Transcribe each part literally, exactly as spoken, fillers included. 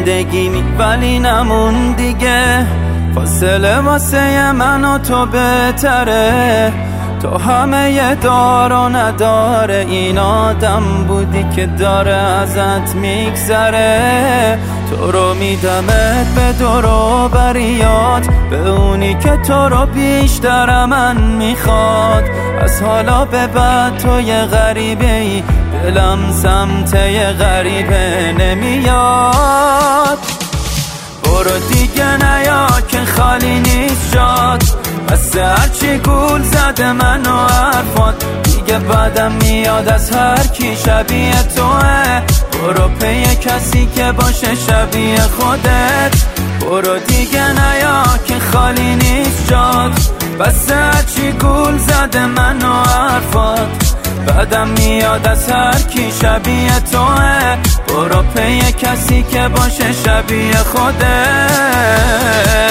زندگی ولی نمون دیگه، فاصله واسه من و تو بهتره. تو همه دار و نداره، این آدم بودی که داره ازت میگذره. تو رو میدمت به دور و بریات، به اونی که تو رو بیشتر من میخواد. از حالا به بعد تو یه غریبه ای، دلم سمت یه غریبه نمیاد. برو دیگه نیا که خالی نیست جات، بس هرچی گول زده من و حرفات. دیگه بعدم میاد از هر کی شبیه توه. برو پی کسی که باشه شبیه خودت. برو دیگه نیا که خالی نیست جات، بس هرچی گول زده من و حرفات. بعدم میاد از هر کی شبیه توه. برو پی کسی که باشه شبیه خودت.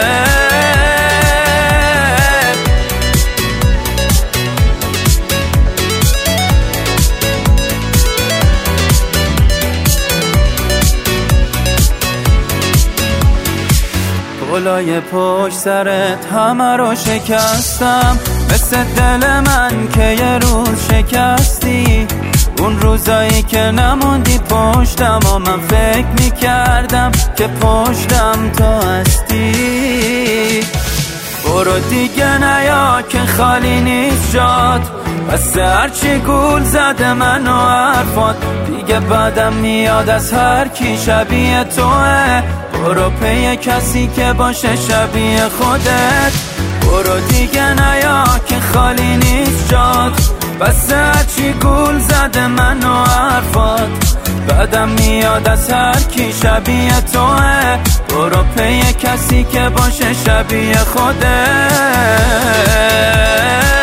گلای پشت سرت همه رو شکستم، مثل دل من که یه روز شکستی. اون روزایی که نموندی پشتم و من فکر میکردم که پشتم تو هستی. برو دیگه نیا که خالی نیست جات، بس هرچی گول زده من و حرفات. دیگه بعدم میاد از هر کی شبیه توه. برو پی کسی که باشه شبیه خودت. برو دیگه نیا که خالی نیست جات، بس هرچی گول زده من و حرفات. بعدم میاد از هر کی شبیه توه. برو پی کسی که باشه شبیه خودت.